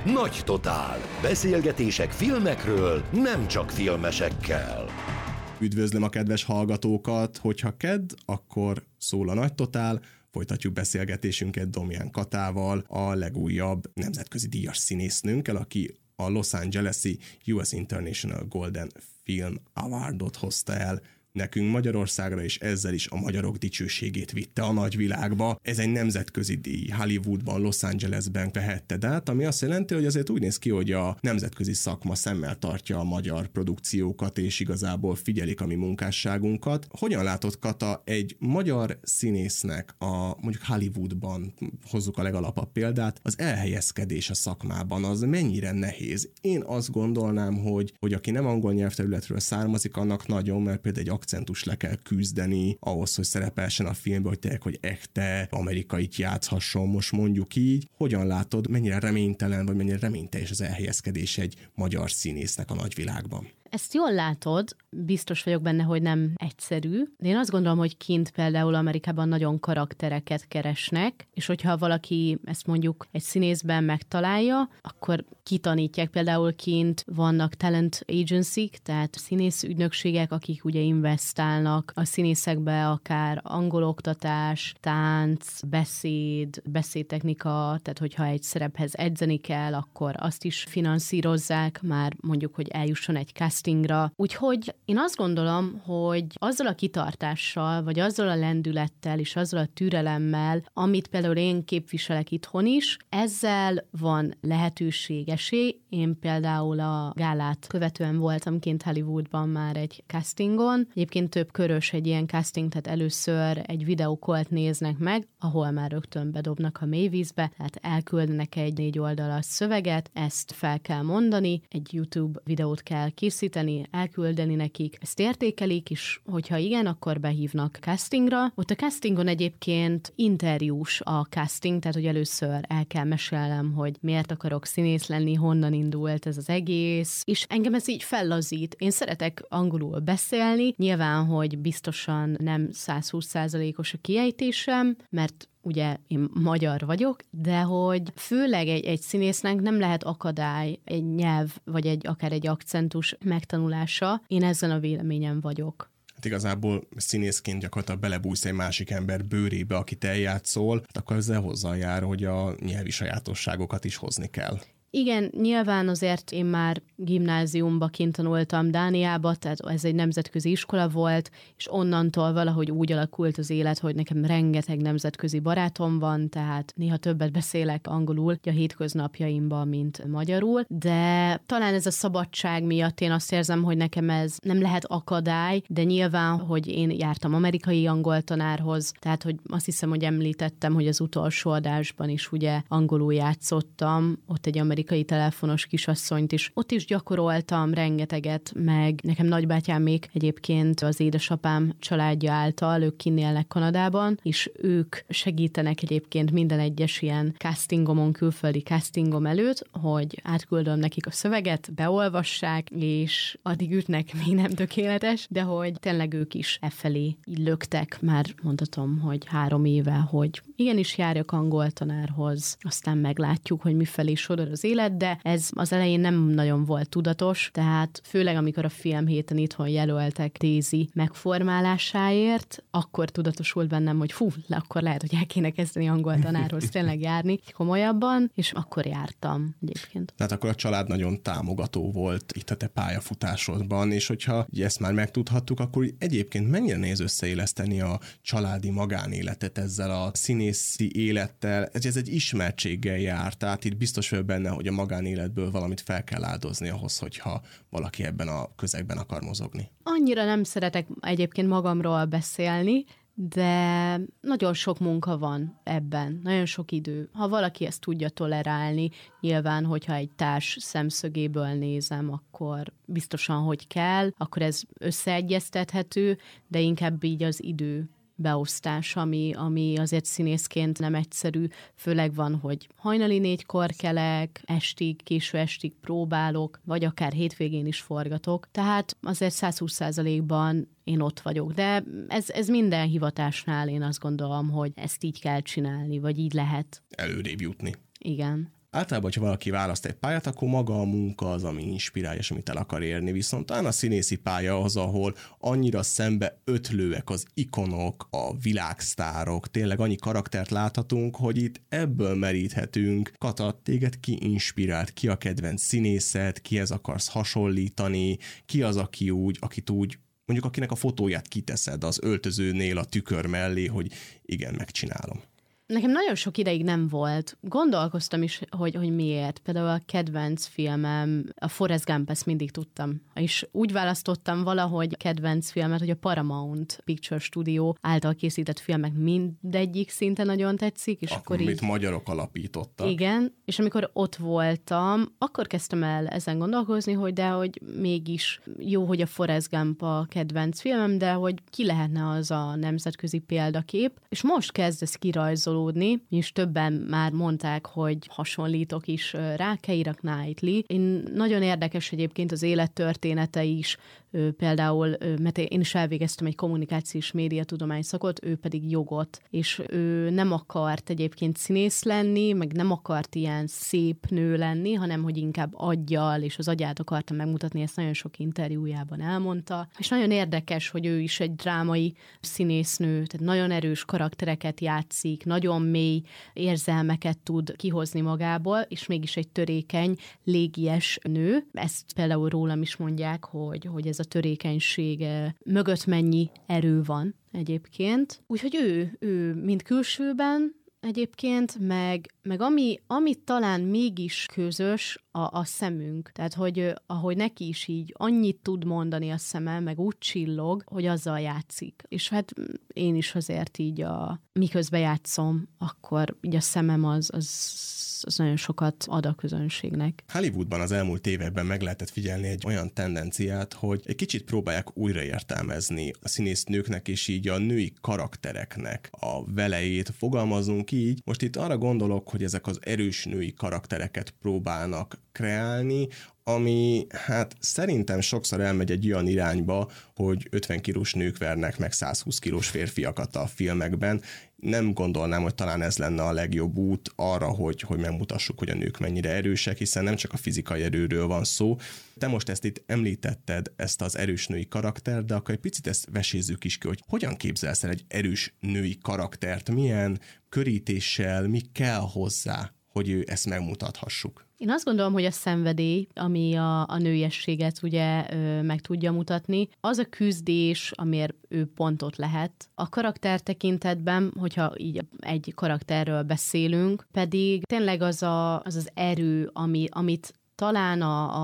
Nagy Totál. Beszélgetések filmekről, nem csak filmesekkel. Üdvözlöm a kedves hallgatókat, hogyha kedd, akkor szól a Nagy Totál. Folytatjuk beszélgetésünket Domján Katával, a legújabb nemzetközi díjas színésznőnkkel, aki a Los Angeles-i US International Golden Film Awardot hozta el nekünk Magyarországra, és ezzel is a magyarok dicsőségét vitte a nagyvilágba. Ez egy nemzetközi díj, Hollywoodban, Los Angelesben vehetted át, ami azt jelenti, hogy azért úgy néz ki, hogy a nemzetközi szakma szemmel tartja a magyar produkciókat, és igazából figyelik a mi munkásságunkat. Hogyan látod, Kata, egy magyar színésznek mondjuk Hollywoodban, hozzuk a legalapabb példát, az elhelyezkedés a szakmában az mennyire nehéz? Én azt gondolnám, hogy aki nem angol nyelvterületről származik, annak nagyon, mert például egy akcentus le kell küzdeni ahhoz, hogy szerepelsen a filmben, hogy tényleg, hogy ekte amerikait játszhasson, most mondjuk így. Hogyan látod, mennyire reménytelen, vagy mennyire reményteljes az elhelyezkedés egy magyar színésznek a nagyvilágban? Ezt jól látod, biztos vagyok benne, hogy nem egyszerű, de én azt gondolom, hogy kint például Amerikában nagyon karaktereket keresnek, és hogyha valaki ezt mondjuk egy színészben megtalálja, akkor kitanítják. Például kint vannak talent agency-k, tehát színészügynökségek, akik ugye investálnak a színészekbe, akár angoloktatás, tánc, beszédtechnika, tehát hogyha egy szerephez edzeni kell, akkor azt is finanszírozzák, már mondjuk, hogy eljusson egy castingra. Úgyhogy én azt gondolom, hogy azzal a kitartással, vagy azzal a lendülettel, és azzal a türelemmel, amit például én képviselek itthon is, ezzel van lehetőség, esély. Én például a gálát követően voltam kint Hollywoodban már egy castingon. Egyébként több körös egy ilyen casting, tehát először egy videókolt néznek meg, ahol már rögtön bedobnak a mélyvízbe, tehát elküldenek egy 4 oldalas szöveget, ezt fel kell mondani, egy YouTube videót kell készíteni, elküldeni nekik, ezt értékelik, és hogyha igen, akkor behívnak castingra. Ott a castingon egyébként interjús a casting, tehát hogy először el kell mesélnem, hogy miért akarok színész lenni, honnan indult ez az egész, és engem ez így fellazít. Én szeretek angolul beszélni, nyilván, hogy biztosan nem 120%-os a kiejtésem, mert ugye én magyar vagyok, de hogy főleg egy színésznek nem lehet akadály egy nyelv, vagy akár egy akcentus megtanulása. Én ezen a véleményen vagyok. Hát igazából színészként gyakorlatilag belebújsz egy másik ember bőrébe, akit eljátszol, akkor ezzel hozzájár, hogy a nyelvi sajátosságokat is hozni kell. Igen, nyilván azért én már gimnáziumba kint tanultam Dániába, tehát ez egy nemzetközi iskola volt, és onnantól valahogy úgy alakult az élet, hogy nekem rengeteg nemzetközi barátom van, tehát néha többet beszélek angolul a hétköznapjaimban, mint magyarul, de talán ez a szabadság miatt én azt érzem, hogy nekem ez nem lehet akadály, de nyilván, hogy én jártam amerikai angol tanárhoz, tehát hogy azt hiszem, hogy említettem, hogy az utolsó adásban is ugye angolul játszottam, ott egy amerikai telefonos kisasszonyt is. Ott is gyakoroltam rengeteget, meg nekem nagybátyámék egyébként az édesapám családja által, ők kinn élnek Kanadában, és ők segítenek egyébként minden egyes ilyen castingomon, külföldi castingom előtt, hogy átküldöm nekik a szöveget, beolvassák, és addig ütnek, még nem tökéletes, de hogy tényleg ők is efelé így löktek, már mondhatom, hogy 3 éve, hogy igenis járjak angol tanárhoz, aztán meglátjuk, hogy mifelé sodor az élet, de ez az elején nem nagyon volt tudatos, tehát főleg amikor a filmhéten itthon jelöltek Daisy megformálásáért, akkor tudatosult bennem, hogy akkor lehet, hogy el kéne kezdeni angol tanárhoz tényleg járni komolyabban, és akkor jártam egyébként. Tehát akkor a család nagyon támogató volt itt a te pályafutásodban, és hogyha ezt már megtudhattuk, akkor egyébként mennyire nehéz összeéleszteni a családi magánéletet ezzel a színészi élettel? Ez egy ismertséggel jár, tehát itt biztos vagyok benne, hogy a magánéletből valamit fel kell áldozni ahhoz, hogyha valaki ebben a közegben akar mozogni. Annyira nem szeretek egyébként magamról beszélni, de nagyon sok munka van ebben, nagyon sok idő. Ha valaki ezt tudja tolerálni, nyilván, hogyha egy társ szemszögéből nézem, akkor biztosan, hogy kell, akkor ez összeegyeztethető, de inkább így az idő beosztás, ami azért színészként nem egyszerű, főleg van, hogy hajnali 4-kor kelek, késő estig próbálok, vagy akár hétvégén is forgatok, tehát azért 120%-ban én ott vagyok, de ez minden hivatásnál én azt gondolom, hogy ezt így kell csinálni, vagy így lehet. Előrébb jutni. Igen. Általában, ha valaki választ egy pályát, akkor maga a munka az, ami inspirálja, és amit el akar érni, viszont talán a színészi pálya az, ahol annyira szembe ötlőek az ikonok, a világsztárok, tényleg annyi karaktert láthatunk, hogy itt ebből meríthetünk. Kata, téged ki inspirált, ki a kedvenc színészet, kihez akarsz hasonlítani, ki az, akit úgy, mondjuk akinek a fotóját kiteszed az öltözőnél a tükör mellé, hogy igen, megcsinálom. Nekem nagyon sok ideig nem volt. Gondolkoztam is, hogy miért. Például a kedvenc filmem, a Forrest Gump, ezt mindig tudtam. És úgy választottam valahogy kedvenc filmet, hogy a Paramount Picture Studio által készített filmek mindegyik szinte nagyon tetszik. És akkor amit magyarok alapítottak. Igen, és amikor ott voltam, akkor kezdtem el ezen gondolkozni, hogy mégis jó, hogy a Forrest Gump a kedvenc filmem, de hogy ki lehetne az a nemzetközi példakép. És most kezd ez kirajzolódni, és többen már mondták, hogy hasonlítok is rá, Keira Knightley. Én nagyon érdekes egyébként az élettörténete is, például, mert én is elvégeztem egy kommunikációs médiatudomány szakot, ő pedig jogot, és ő nem akart egyébként színész lenni, meg nem akart ilyen szép nő lenni, hanem hogy inkább aggyal, és az agyát akarta megmutatni, ezt nagyon sok interjújában elmondta. És nagyon érdekes, hogy ő is egy drámai színésznő, tehát nagyon erős karaktereket játszik, nagyon mély érzelmeket tud kihozni magából, és mégis egy törékeny, légies nő. Ezt például rólam is mondják, hogy ez a törékenység mögött mennyi erő van egyébként. Úgyhogy ő mind külsőben egyébként, meg ami talán mégis közös, a szemünk. Tehát, hogy ahogy neki is így annyit tud mondani a szeme, meg úgy csillog, hogy azzal játszik. És hát én is azért így miközben játszom, akkor így a szemem az nagyon sokat ad a közönségnek. Hollywoodban az elmúlt években meg lehetett figyelni egy olyan tendenciát, hogy egy kicsit próbálják újraértelmezni a színésznőknek és így a női karaktereknek a velejét, fogalmazunk így. Most itt arra gondolok, hogy ezek az erős női karaktereket próbálnak kreálni, ami hát szerintem sokszor elmegy egy olyan irányba, hogy 50 kilós nők vernek meg 120 kilós férfiakat a filmekben. Nem gondolnám, hogy talán ez lenne a legjobb út arra, hogy megmutassuk, hogy a nők mennyire erősek, hiszen nem csak a fizikai erőről van szó. Te most ezt itt említetted, ezt az erős női karaktert, de akkor egy picit ezt vesézzük is ki, hogy hogyan képzelsz el egy erős női karaktert, milyen körítéssel, mi kell hozzá, hogy ezt megmutathassuk. Én azt gondolom, hogy a szenvedély, ami a nőiességet ugye meg tudja mutatni, az a küzdés, amiért ő pontot lehet. A karakter tekintetben, hogyha így egy karakterről beszélünk, pedig tényleg az erő, amit talán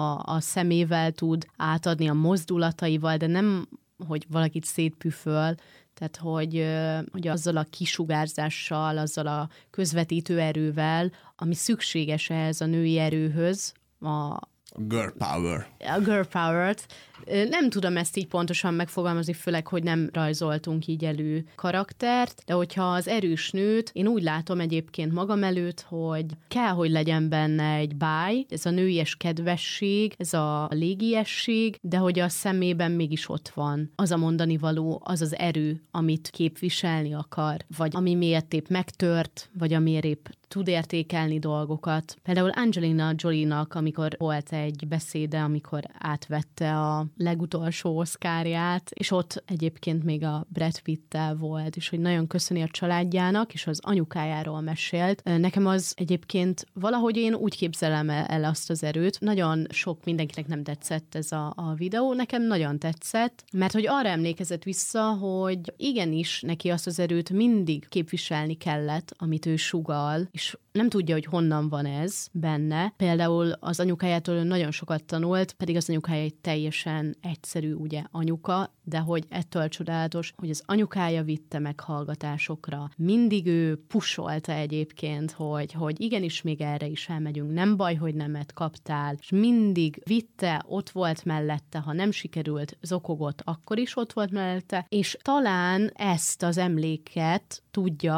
a szemével tud átadni a mozdulataival, de nem, hogy valakit szétpüföl, tehát, hogy azzal a kisugárzással, azzal a közvetítő erővel, ami szükséges ehhez a női erőhöz, a girl power. A girl power-t. Nem tudom ezt így pontosan megfogalmazni, főleg, hogy nem rajzoltunk így elő karaktert, de hogyha az erős nőt, én úgy látom egyébként magam előtt, hogy kell, hogy legyen benne egy báj, ez a nőies kedvesség, ez a légiesség, de hogy a szemében mégis ott van az a mondani való, az az erő, amit képviselni akar, vagy ami miért épp megtört, vagy amiért épp tud értékelni dolgokat. Például Angelina Jolie-nak, amikor volt egy beszéde, amikor átvette a legutolsó Oscarját, és ott egyébként még a Brad Pitt-tel volt, és hogy nagyon köszöni a családjának, és az anyukájáról mesélt. Nekem az egyébként valahogy én úgy képzelem el azt az erőt. Nagyon sok mindenkinek nem tetszett ez a videó, nekem nagyon tetszett, mert hogy arra emlékezett vissza, hogy igenis neki azt az erőt mindig képviselni kellett, amit ő sugall, és nem tudja, hogy honnan van ez benne. Például az anyukájától nagyon sokat tanult, pedig az anyukája egy teljesen egyszerű, ugye, anyuka, de hogy ettől csodálatos, hogy az anyukája vitte meghallgatásokra. Mindig ő pusolta egyébként, hogy igenis még erre is elmegyünk, nem baj, hogy nemet kaptál, és mindig vitte, ott volt mellette, ha nem sikerült, zokogott, akkor is ott volt mellette, és talán ezt az emléket tudja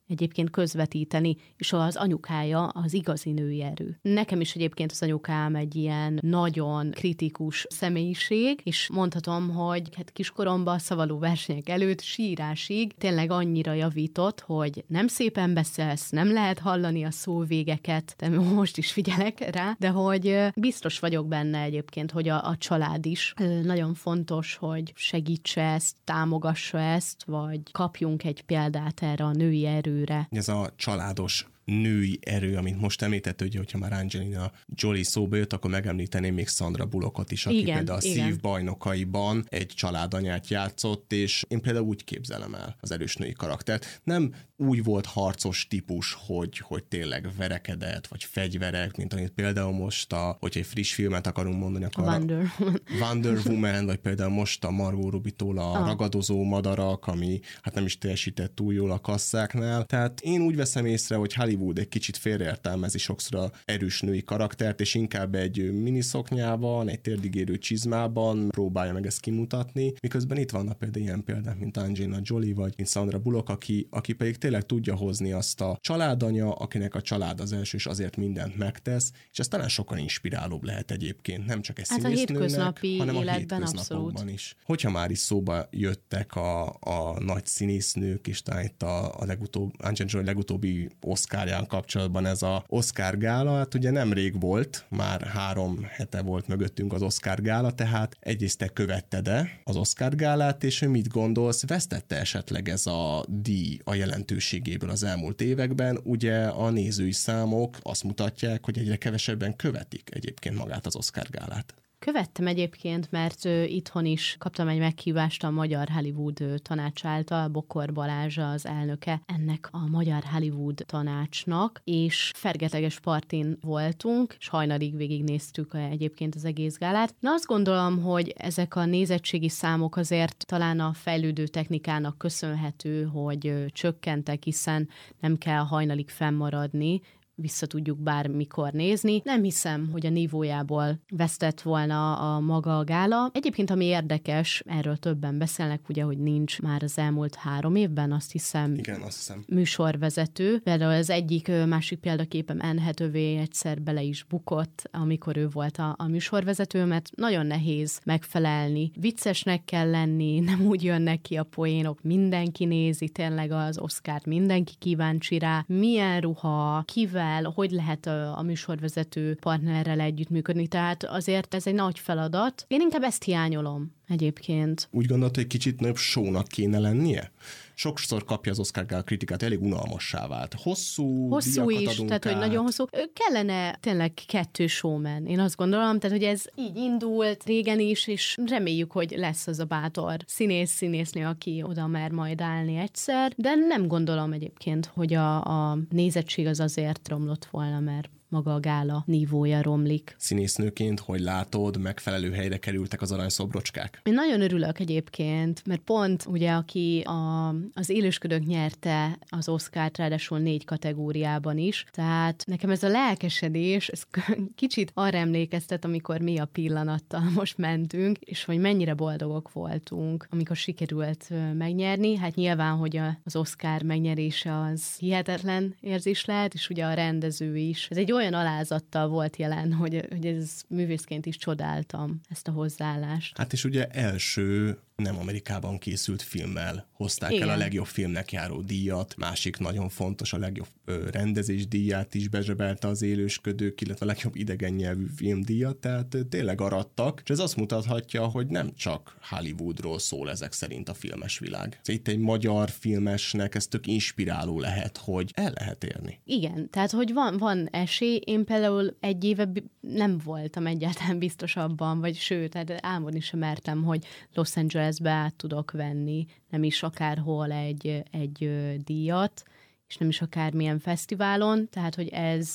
egyébként közvetíteni, és az anyukája az igazi női erő. Nekem is egyébként az anyukám egy ilyen nagyon kritikus személyiség, és mondhatom, hogy hát kiskoromban szavaló versenyek előtt sírásig tényleg annyira javított, hogy nem szépen beszélsz, nem lehet hallani a szóvégeket, de most is figyelek rá, de hogy biztos vagyok benne egyébként, hogy a család is nagyon fontos, hogy segítse ezt, támogassa ezt, vagy kapjunk egy példát erre a női erőre. Ez a családos női erő, amit most említett, ugye, hogyha már Angelina Jolie szóba jött, akkor megemlíteném még Sandra Bullockot is, aki például a Szív bajnokaiban egy családanyát játszott, és én például úgy képzelem el az erős női karaktert. Nem úgy volt harcos típus, hogy tényleg verekedett, vagy fegyverek, mint amit például most, hogyha egy friss filmet akarunk mondani, akkor Wonder Woman, vagy például most a Margot Robbie-tól a ragadozó madarak, ami hát nem is teljesített túl jól a kasszáknál. Tehát én úgy veszem észre, hogy Hollywood egy kicsit félreértelmezi sokszor a erős női karaktert, és inkább egy miniszoknyában, egy térdigérő csizmában próbálja meg ezt kimutatni, miközben itt vannak például ilyen példák, mint Angelina Jolie, vagy mint Sandra Bullock, aki pedig tényleg tudja hozni azt a családanya, akinek a család az első, és azért mindent megtesz, és ez talán sokkal inspirálóbb lehet egyébként, nem csak egy színésznőnek, hanem a hétköznapokban is. Hogyha már is szóba jöttek a nagy színésznők, és talán itt a Angelina Jolie legutóbbi Oscarján kapcsolatban ez a Oscar gála, hát ugye nemrég volt, már 3 hete volt mögöttünk az Oscar gála, tehát egyrészt te követted-e az Oscar gálát, és mit gondolsz, vesztette esetleg ez a díj a jelentőségéből az elmúlt években? Ugye a nézői számok azt mutatják, hogy egyre kevesebben követik egyébként magát az Oscar gálát. Követtem egyébként, mert itthon is kaptam egy meghívást a Magyar Hollywood Tanács által, Bokor Balázs az elnöke ennek a Magyar Hollywood Tanácsnak, és fergeteges partin voltunk, és hajnalig végignéztük egyébként az egész gálát. Na azt gondolom, hogy ezek a nézettségi számok azért talán a fejlődő technikának köszönhető, hogy csökkentek, hiszen nem kell hajnalig fennmaradni, vissza tudjuk bármikor nézni. Nem hiszem, hogy a nívójából vesztett volna a maga a gála. Egyébként, ami érdekes, erről többen beszélnek, ugye, hogy nincs már az elmúlt 3 évben, azt hiszem, igen, azt hiszem, műsorvezető. Például az egyik másik példaképem Anne Hathaway egyszer bele is bukott, amikor ő volt a műsorvezető, mert nagyon nehéz megfelelni. Viccesnek kell lenni, nem úgy jönnek ki a poénok, mindenki nézi tényleg az Oscart, mindenki kíváncsi rá, milyen ruha, kivel, hogy lehet a műsorvezető partnerrel együttműködni, tehát azért ez egy nagy feladat. Én inkább ezt hiányolom egyébként. Úgy gondolod, hogy kicsit nagyobb show-nak kéne lennie? Sokszor kapja az Oscar gála kritikát, elég unalmassá vált. Hosszú is, tehát hogy nagyon hosszú. Kellene tényleg 2 showman. Én azt gondolom, tehát hogy ez így indult régen is, és reméljük, hogy lesz az a bátor színésznő, aki oda mer majd állni egyszer, de nem gondolom egyébként, hogy a nézettség az azért romlott volna, mert maga a gála nívója romlik. Színésznőként, hogy látod, megfelelő helyre kerültek az aranyszobrocskák? Én nagyon örülök egyébként, mert pont ugye, aki az Élősködők nyerte az Oscart, ráadásul 4 kategóriában is, tehát nekem ez a lelkesedés, ez kicsit arra emlékeztet, amikor mi a pillanattal most mentünk, és hogy mennyire boldogok voltunk, amikor sikerült megnyerni. Hát nyilván, hogy az Oscar megnyerése az hihetetlen érzés lehet, és ugye a rendező is. Ez egy olyan alázattal volt jelen, hogy ez művészként is csodáltam ezt a hozzáállást. Hát és ugye első nem Amerikában készült filmmel hozták el a legjobb filmnek járó díjat, másik nagyon fontos, a legjobb rendezés díját is bezsebelte az Élősködők, illetve a legjobb idegen nyelvű filmdíjat, tehát tényleg arattak, és ez azt mutathatja, hogy nem csak Hollywoodról szól ezek szerint a filmes világ. Itt egy magyar filmesnek ez tök inspiráló lehet, hogy el lehet érni. Igen, tehát hogy van esély, én például egy éve nem voltam egyáltalán biztos abban, vagy sőt, tehát álmodni sem mertem, hogy Los Angelesbe át tudok venni, nem is akárhol egy díjat, és nem is akármilyen fesztiválon, tehát hogy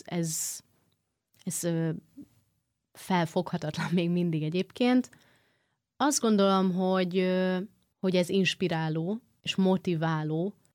ez felfoghatatlan még mindig egyébként. Azt gondolom, hogy ez inspiráló és motiváló,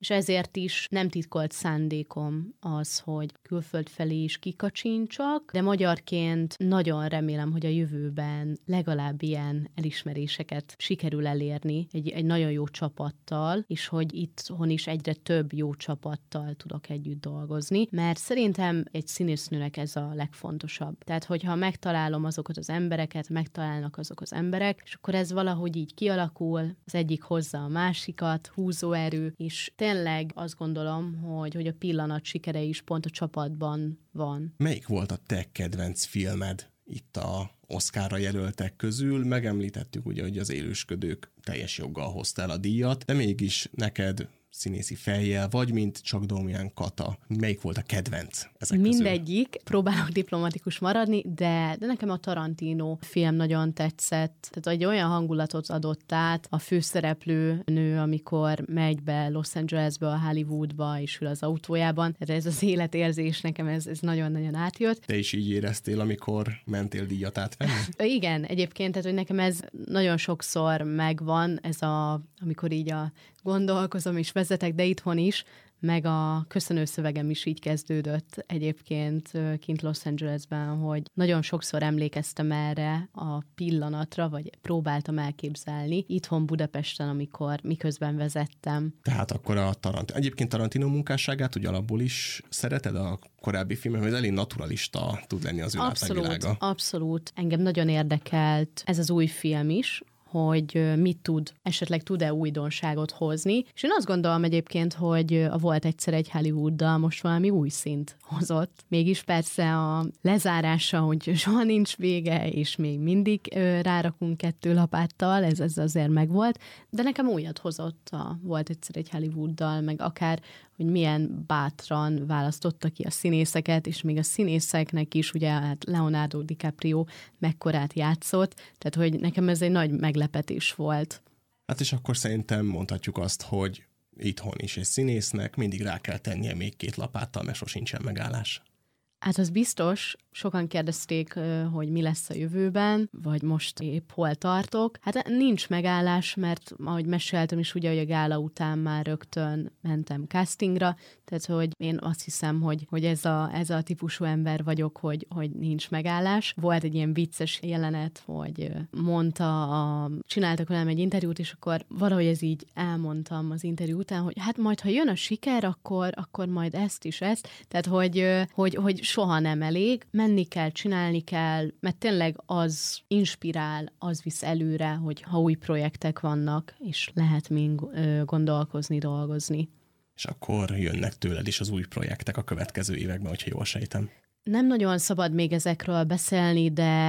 és ezért is nem titkolt szándékom az, hogy külföld felé is kikacsincsak, de magyarként nagyon remélem, hogy a jövőben legalább ilyen elismeréseket sikerül elérni egy nagyon jó csapattal, és hogy itthon is egyre több jó csapattal tudok együtt dolgozni, mert szerintem egy színésznőnek ez a legfontosabb. Tehát, hogyha megtalálom azokat az embereket, megtalálnak azok az emberek, és akkor ez valahogy így kialakul, az egyik hozza a másikat, húzóerő, és tényleg azt gondolom, hogy a pillanat sikere is pont a csapatban van. Melyik volt a te kedvenc filmed itt a Oscarra jelöltek közül? Megemlítettük ugye, hogy az Élősködők teljes joggal hozta el a díjat, de mégis neked színészi fejjel, vagy mint csak Damian Kata. Melyik volt a kedvenc ezek Mindegyik. közül? Próbálok diplomatikus maradni, de nekem a Tarantino film nagyon tetszett. Tehát egy olyan hangulatot adott át a főszereplő nő, amikor megy be Los Angelesbe, a Hollywoodba, és ül az autójában. Tehát ez az életérzés nekem ez nagyon-nagyon átjött. Te is így éreztél, amikor mentél díjat átvenni? Igen, egyébként, tehát hogy nekem ez nagyon sokszor megvan, amikor így gondolkozom és vezetek, de itthon is, meg a köszönőszövegem is így kezdődött egyébként kint Los Angelesben, hogy nagyon sokszor emlékeztem erre a pillanatra, vagy próbáltam elképzelni itthon Budapesten, amikor miközben vezettem. Tehát akkor egyébként Tarantino munkásságát úgy alapból is szereted a korábbi filmben, hogy elég naturalista tud lenni az ő látványvilága? Abszolút. Engem nagyon érdekelt ez az új film is, hogy mit tud, esetleg tud-e újdonságot hozni. És én azt gondolom egyébként, hogy volt egyszer egy Hollywooddal, most valami új szint hozott. Mégis persze a lezárása, hogy soha nincs vége, és még mindig rárakunk 2 lapáttal, ez azért megvolt, de nekem újat hozott, volt egyszer egy Hollywooddal, meg akár, hogy milyen bátran választotta ki a színészeket, és még a színészeknek is, ugye hát Leonardo DiCaprio mekkorát játszott, tehát hogy nekem ez egy nagy meglepetés volt. Hát és akkor szerintem mondhatjuk azt, hogy itthon is egy színésznek mindig rá kell tennie még 2 lapáttal, mert sosincsen megállás. Hát az biztos, sokan kérdezték, hogy mi lesz a jövőben, vagy most épp hol tartok. Hát nincs megállás, mert ahogy meséltem is, ugye, hogy a gála után már rögtön mentem castingra, tehát hogy én azt hiszem, hogy ez a típusú ember vagyok, hogy nincs megállás. Volt egy ilyen vicces jelenet, hogy mondta, csináltak velem egy interjút, és akkor valahogy ez így elmondtam az interjú után, hogy hát majd, ha jön a siker, akkor majd ezt is ezt. Tehát, hogy soha nem elég, menni kell, csinálni kell, mert tényleg az inspirál, az visz előre, hogy ha új projektek vannak, és lehet még gondolkozni, dolgozni. És akkor jönnek tőled is az új projektek a következő években, hogyha jól sejtem. Nem nagyon szabad még ezekről beszélni,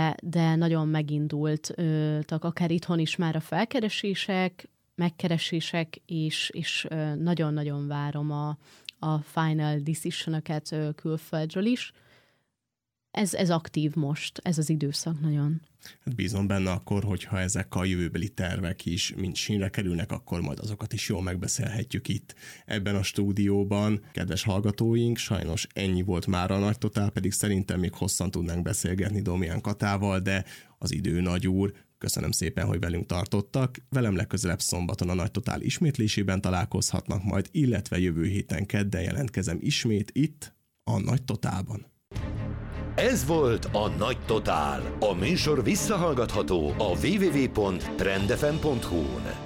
de nagyon megindultak, akár itthon is már a felkeresések, megkeresések, és nagyon-nagyon várom a final decision-öket külföldről is. Ez aktív most, ez az időszak nagyon. Hát bízom benne akkor, hogyha ezek a jövőbeli tervek is mind sínre kerülnek, akkor majd azokat is jól megbeszélhetjük itt ebben a stúdióban. Kedves hallgatóink, sajnos ennyi volt már a Nagy Totál, pedig szerintem még hosszan tudnánk beszélgetni Damian Katával, de az idő nagy úr. Köszönöm szépen, hogy velünk tartottak. Velem legközelebb szombaton a Nagy Totál ismétlésében találkozhatnak majd, illetve jövő héten kedden jelentkezem ismét itt a Nagy Totálban. Ez volt a Nagy Totál. A műsor visszahallgatható a www.trendfm.hu-n.